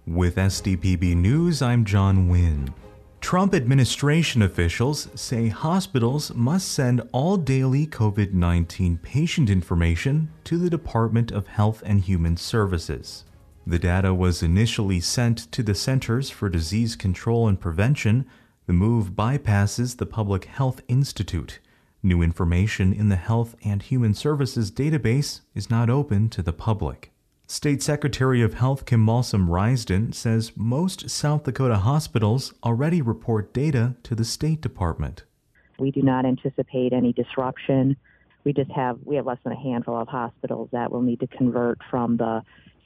With SDPB News, I'm John Wynn. Trump administration officials say hospitals must send all daily COVID-19 patient information to the Department of Health and Human Services. The data was initially sent to the Centers for Disease Control and Prevention. The move bypasses the Public Health Institute. New information in the Health and Human Services database is not open to the public. State Secretary of Health Kim Malsom-Risden says most South Dakota hospitals already report data to the State Department. We do not anticipate any disruption. We have less than a handful of hospitals that will need to convert from the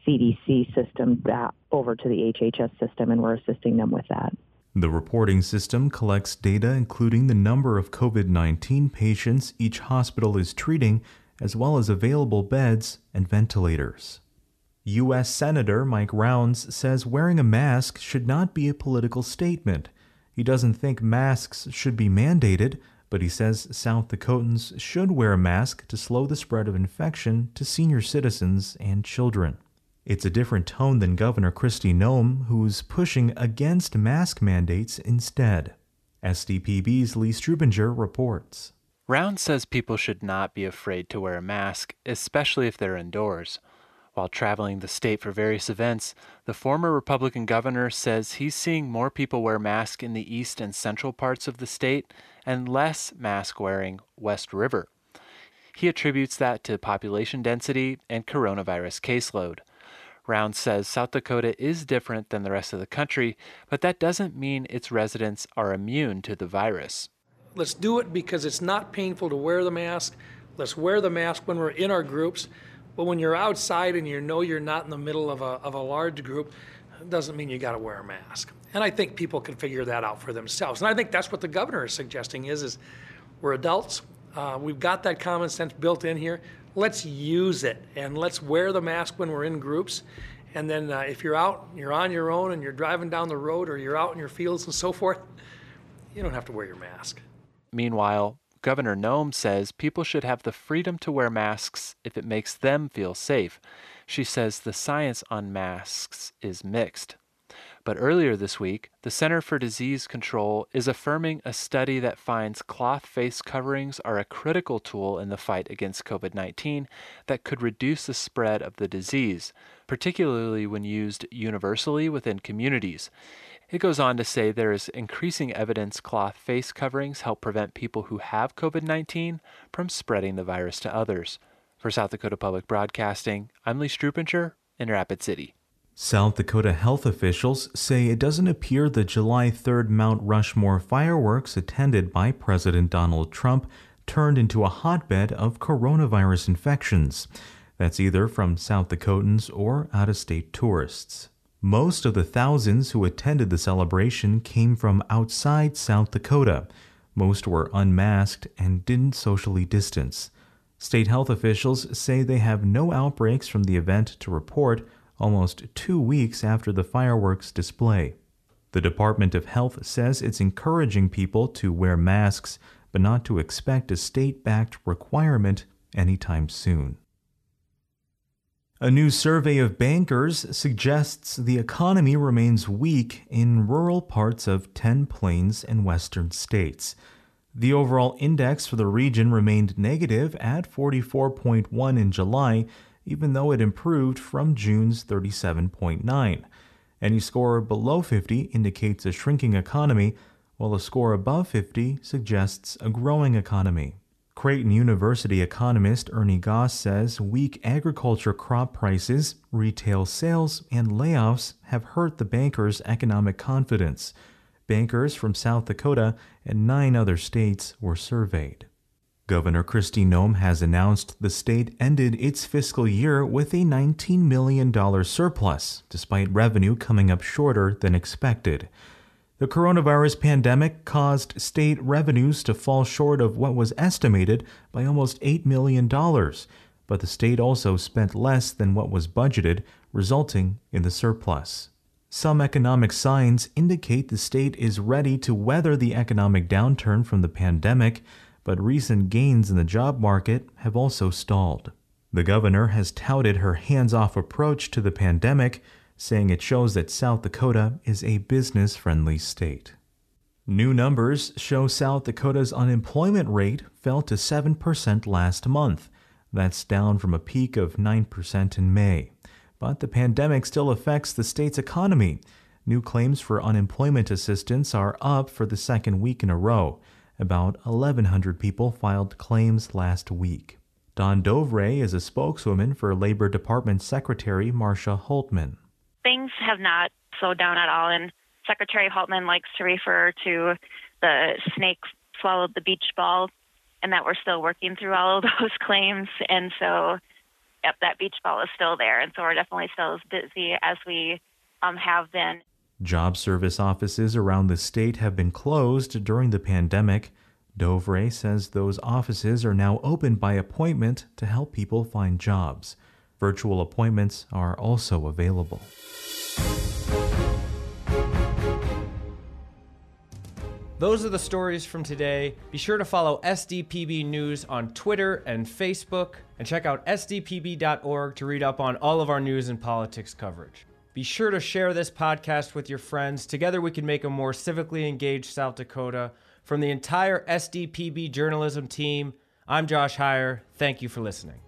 CDC system over to the HHS system, and we're assisting them with that. The reporting system collects data including the number of COVID-19 patients each hospital is treating, as well as available beds and ventilators. U.S. Senator Mike Rounds says wearing a mask should not be a political statement. He doesn't think masks should be mandated, but he says South Dakotans should wear a mask to slow the spread of infection to senior citizens and children. It's a different tone than Governor Kristi Noem, who's pushing against mask mandates instead. SDPB's Lee Strubinger reports. Rounds says people should not be afraid to wear a mask, especially if they're indoors. While traveling the state for various events, the former Republican governor says he's seeing more people wear masks in the east and central parts of the state and less mask-wearing West River. He attributes that to population density and coronavirus caseload. Rounds says South Dakota is different than the rest of the country, but that doesn't mean its residents are immune to the virus. Let's do it because it's not painful to wear the mask. Let's wear the mask when we're in our groups. But when you're outside and you know you're not in the middle of a large group, it doesn't mean you got to wear a mask. And I think people can figure that out for themselves. And I think that's what the governor is suggesting is we're adults. We've got that common sense built in here. Let's use it, and let's wear the mask when we're in groups. And then if you're out, you're on your own, and you're driving down the road, or you're out in your fields and so forth, you don't have to wear your mask. Meanwhile, Governor Noem says people should have the freedom to wear masks if it makes them feel safe. She says the science on masks is mixed. But earlier this week, the Center for Disease Control is affirming a study that finds cloth face coverings are a critical tool in the fight against COVID-19 that could reduce the spread of the disease, particularly when used universally within communities. It goes on to say there is increasing evidence cloth face coverings help prevent people who have COVID-19 from spreading the virus to others. For South Dakota Public Broadcasting, I'm Lee Strubinger in Rapid City. South Dakota health officials say it doesn't appear the July 3rd Mount Rushmore fireworks attended by President Donald Trump turned into a hotbed of coronavirus infections. That's either from South Dakotans or out-of-state tourists. Most of the thousands who attended the celebration came from outside South Dakota. Most were unmasked and didn't socially distance. State health officials say they have no outbreaks from the event to report almost 2 weeks after the fireworks display. The Department of Health says it's encouraging people to wear masks, but not to expect a state-backed requirement anytime soon. A new survey of bankers suggests the economy remains weak in rural parts of 10 plains and western states. The overall index for the region remained negative at 44.1 in July, even though it improved from June's 37.9. Any score below 50 indicates a shrinking economy, while a score above 50 suggests a growing economy. Creighton University economist Ernie Goss says weak agriculture crop prices, retail sales, and layoffs have hurt the bankers' economic confidence. Bankers from South Dakota and 9 other states were surveyed. Governor Kristi Noem has announced the state ended its fiscal year with a $19 million surplus, despite revenue coming up shorter than expected. The coronavirus pandemic caused state revenues to fall short of what was estimated by almost $8 million, but the state also spent less than what was budgeted, resulting in the surplus. Some economic signs indicate the state is ready to weather the economic downturn from the pandemic, but recent gains in the job market have also stalled. The governor has touted her hands-off approach to the pandemic. saying it shows that South Dakota is a business-friendly state. New numbers show South Dakota's unemployment rate fell to 7% last month. That's down from a peak of 9% in May. But the pandemic still affects the state's economy. New claims for unemployment assistance are up for the second week in a row. About 1,100 people filed claims last week. Dawn Dovray is a spokeswoman for Labor Department Secretary Marsha Hultman. Things have not slowed down at all, and Secretary Hultman likes to refer to the snake swallowed the beach ball, and that we're still working through all of those claims. And so, yep, that beach ball is still there, and so we're definitely still as busy as we have been. Job service offices around the state have been closed during the pandemic. Dovray says those offices are now open by appointment to help people find jobs. Virtual appointments are also available. Those are the stories from today. Be sure to follow SDPB News on Twitter and Facebook, and check out sdpb.org to read up on all of our news and politics coverage. Be sure to share this podcast with your friends. Together we can make a more civically engaged South Dakota. From the entire SDPB journalism team, I'm Josh Heyer. Thank you for listening.